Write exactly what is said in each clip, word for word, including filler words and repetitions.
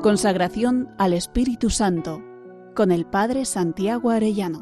Consagración al Espíritu Santo, con el Padre Santiago Arellano.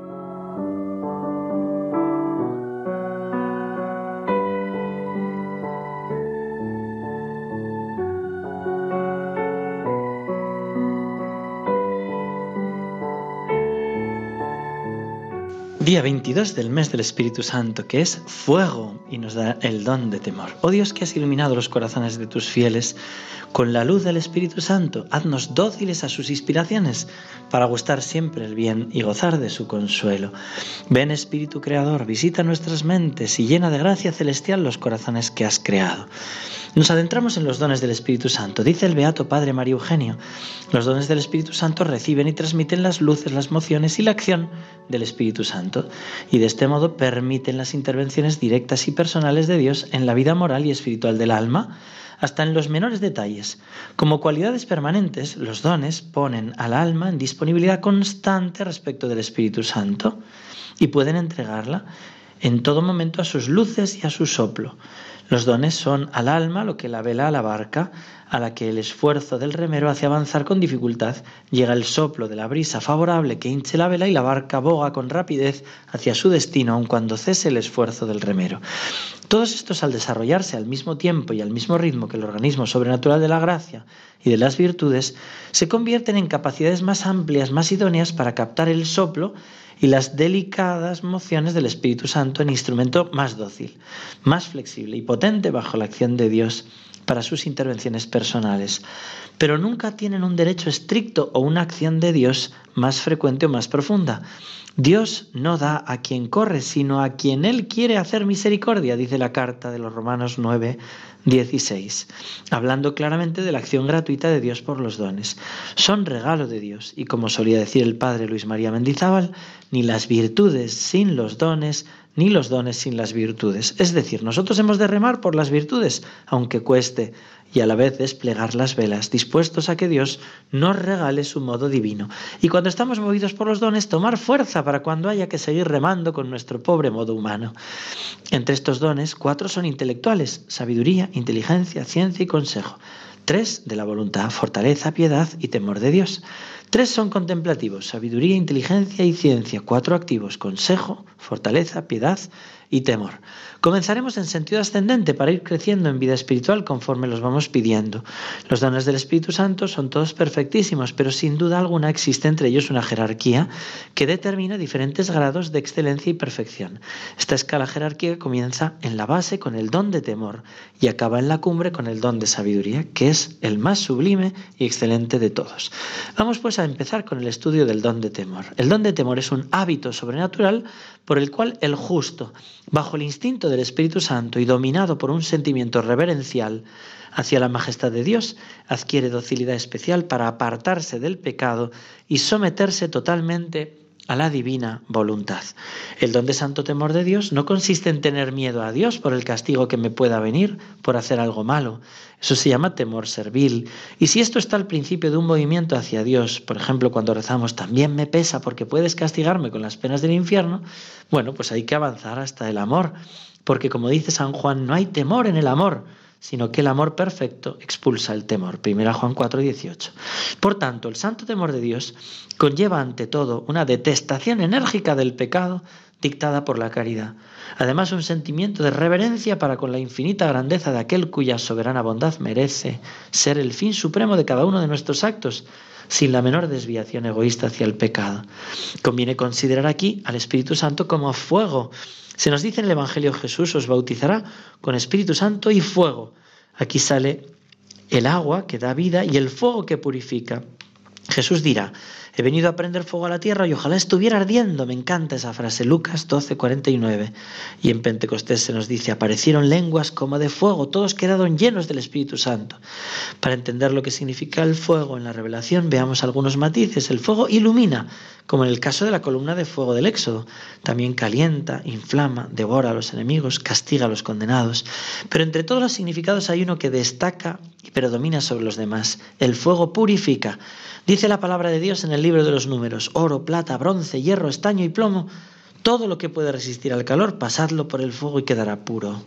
Día veintidós del mes del Espíritu Santo, que es fuego y nos da el don de temor. Oh Dios, que has iluminado los corazones de tus fieles con la luz del Espíritu Santo, haznos dóciles a sus inspiraciones para gustar siempre el bien y gozar de su consuelo. Ven, Espíritu Creador, visita nuestras mentes y llena de gracia celestial los corazones que has creado. Nos adentramos en los dones del Espíritu Santo. Dice el Beato Padre María Eugenio: los dones del Espíritu Santo reciben y transmiten las luces, las mociones y la acción del Espíritu Santo, y de este modo permiten las intervenciones directas y personales de Dios en la vida moral y espiritual del alma, hasta en los menores detalles. Como cualidades permanentes, los dones ponen al alma en disponibilidad constante respecto del Espíritu Santo y pueden entregarla en todo momento a sus luces y a su soplo. Los dones son al alma lo que la vela a la barca, a la que el esfuerzo del remero hace avanzar con dificultad. Llega el soplo de la brisa favorable que hinche la vela y la barca boga con rapidez hacia su destino, aun cuando cese el esfuerzo del remero. Todos estos, al desarrollarse al mismo tiempo y al mismo ritmo que el organismo sobrenatural de la gracia y de las virtudes, se convierten en capacidades más amplias, más idóneas para captar el soplo y las delicadas mociones del Espíritu Santo en instrumento más dócil, más flexible y potente bajo la acción de Dios para sus intervenciones personales. Pero nunca tienen un derecho estricto o una acción de Dios más frecuente o más profunda. Dios no da a quien corre, sino a quien Él quiere hacer misericordia, dice la carta de los Romanos nueve, dieciséis, hablando claramente de la acción gratuita de Dios por los dones. Son regalo de Dios, y como solía decir el padre Luis María Mendizábal, ni las virtudes sin los dones, ni los dones sin las virtudes. Es decir, nosotros hemos de remar por las virtudes, aunque cueste, y a la vez desplegar las velas, dispuestos a que Dios nos regale su modo divino. Y cuando estamos movidos por los dones, tomar fuerza para cuando haya que seguir remando con nuestro pobre modo humano. Entre estos dones, cuatro son intelectuales: sabiduría, inteligencia, ciencia y consejo. Tres de la voluntad: fortaleza, piedad y temor de Dios. Tres son contemplativos: sabiduría, inteligencia y ciencia. Cuatro activos: consejo, fortaleza, piedad y temor. Comenzaremos en sentido ascendente para ir creciendo en vida espiritual conforme los vamos pidiendo. Los dones del Espíritu Santo son todos perfectísimos, pero sin duda alguna existe entre ellos una jerarquía que determina diferentes grados de excelencia y perfección. Esta escala jerárquica comienza en la base con el don de temor y acaba en la cumbre con el don de sabiduría, que es el más sublime y excelente de todos. Vamos pues a empezar con el estudio del don de temor. El don de temor es un hábito sobrenatural por el cual el justo, bajo el instinto del Espíritu Santo y dominado por un sentimiento reverencial hacia la majestad de Dios, adquiere docilidad especial para apartarse del pecado y someterse totalmente a la divina voluntad. El don de santo temor de Dios no consiste en tener miedo a Dios por el castigo que me pueda venir por hacer algo malo. Eso se llama temor servil. Y si esto está al principio de un movimiento hacia Dios, por ejemplo, cuando rezamos también me pesa porque puedes castigarme con las penas del infierno, bueno, pues hay que avanzar hasta el amor, porque como dice San Juan, no hay temor en el amor, sino que el amor perfecto expulsa el temor. Primera Juan cuatro, dieciocho. Por tanto, el santo temor de Dios conlleva ante todo una detestación enérgica del pecado dictada por la caridad. Además, un sentimiento de reverencia para con la infinita grandeza de aquel cuya soberana bondad merece ser el fin supremo de cada uno de nuestros actos, sin la menor desviación egoísta hacia el pecado. Conviene considerar aquí al Espíritu Santo como fuego. Se nos dice en el Evangelio: Jesús os bautizará con Espíritu Santo y fuego. Aquí sale el agua que da vida y el fuego que purifica. Jesús dirá: he venido a prender fuego a la tierra y ojalá estuviera ardiendo. Me encanta esa frase, Lucas doce, cuarenta y nueve. Y en Pentecostés se nos dice: aparecieron lenguas como de fuego, todos quedaron llenos del Espíritu Santo. Para entender lo que significa el fuego en la revelación, veamos algunos matices. El fuego ilumina, como en el caso de la columna de fuego del Éxodo. También calienta, inflama, devora a los enemigos, castiga a los condenados. Pero entre todos los significados hay uno que destaca y predomina sobre los demás. El fuego purifica. Dice la palabra de Dios en el libro de los Números: oro, plata, bronce, hierro, estaño y plomo, todo lo que puede resistir al calor, pasadlo por el fuego y quedará puro.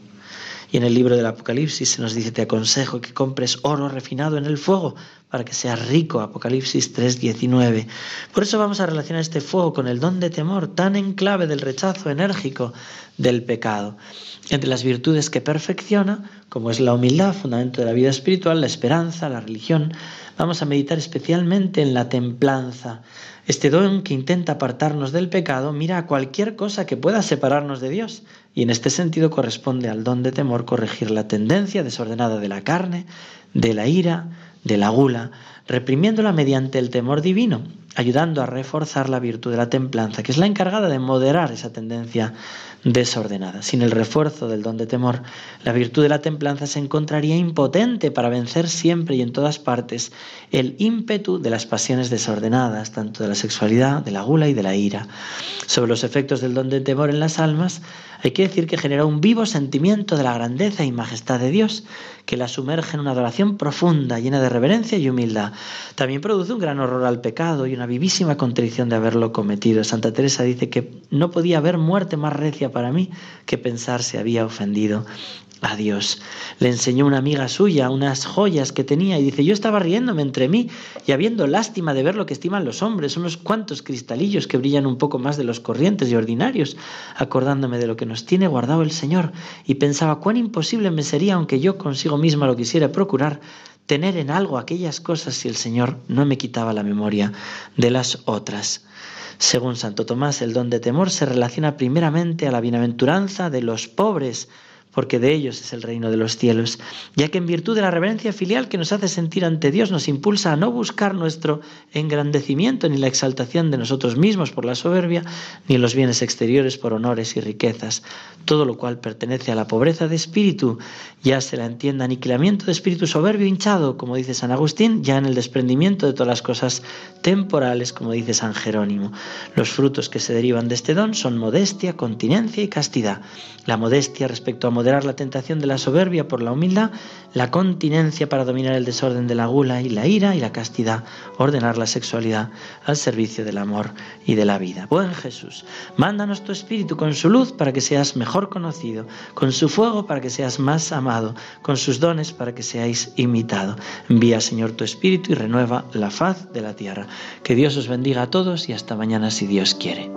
Y en el libro del Apocalipsis se nos dice: te aconsejo que compres oro refinado en el fuego para que seas rico. Apocalipsis tres diecinueve. Por eso vamos a relacionar este fuego con el don de temor, tan en clave del rechazo enérgico del pecado. Entre las virtudes que perfecciona, como es la humildad, fundamento de la vida espiritual, la esperanza, la religión, vamos a meditar especialmente en la templanza. Este don que intenta apartarnos del pecado mira a cualquier cosa que pueda separarnos de Dios, y en este sentido corresponde al don de temor corregir la tendencia desordenada de la carne, de la ira, de la gula, reprimiéndola mediante el temor divino, ayudando a reforzar la virtud de la templanza, que es la encargada de moderar esa tendencia desordenada. Sin el refuerzo del don de temor, la virtud de la templanza se encontraría impotente para vencer siempre y en todas partes el ímpetu de las pasiones desordenadas, tanto de la sexualidad, de la gula y de la ira. Sobre los efectos del don de temor en las almas, hay que decir que genera un vivo sentimiento de la grandeza y majestad de Dios, que la sumerge en una adoración profunda, llena de reverencia y humildad. También produce un gran horror al pecado y una vivísima contrición de haberlo cometido. Santa Teresa dice que no podía haber muerte más recia para mí que pensar si había ofendido a Dios. Le enseñó una amiga suya unas joyas que tenía y dice: yo estaba riéndome entre mí y habiendo lástima de ver lo que estiman los hombres, unos cuantos cristalillos que brillan un poco más de los corrientes y ordinarios, acordándome de lo que nos tiene guardado el Señor, y pensaba cuán imposible me sería, aunque yo consigo misma lo quisiera procurar, tener en algo aquellas cosas si el Señor no me quitaba la memoria de las otras. Según Santo Tomás, el don de temor se relaciona primeramente a la bienaventuranza de los pobres, porque de ellos es el reino de los cielos, ya que en virtud de la reverencia filial que nos hace sentir ante Dios nos impulsa a no buscar nuestro engrandecimiento ni la exaltación de nosotros mismos por la soberbia, ni en los bienes exteriores por honores y riquezas, todo lo cual pertenece a la pobreza de espíritu, ya se la entienda aniquilamiento de espíritu soberbio hinchado, como dice San Agustín, ya en el desprendimiento de todas las cosas temporales, como dice San Jerónimo. Los frutos que se derivan de este don son modestia, continencia y castidad. La modestia respecto a moderar la tentación de la soberbia por la humildad, la continencia para dominar el desorden de la gula y la ira, y la castidad, ordenar la sexualidad al servicio del amor y de la vida. Buen Jesús, mándanos tu Espíritu con su luz para que seas mejor conocido, con su fuego para que seas más amado, con sus dones para que seáis imitado. Envía, Señor, tu Espíritu y renueva la faz de la tierra. Que Dios os bendiga a todos y hasta mañana si Dios quiere.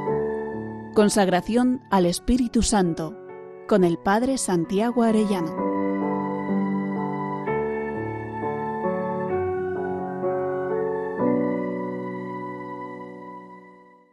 Consagración al Espíritu Santo con el Padre Santiago Arellano.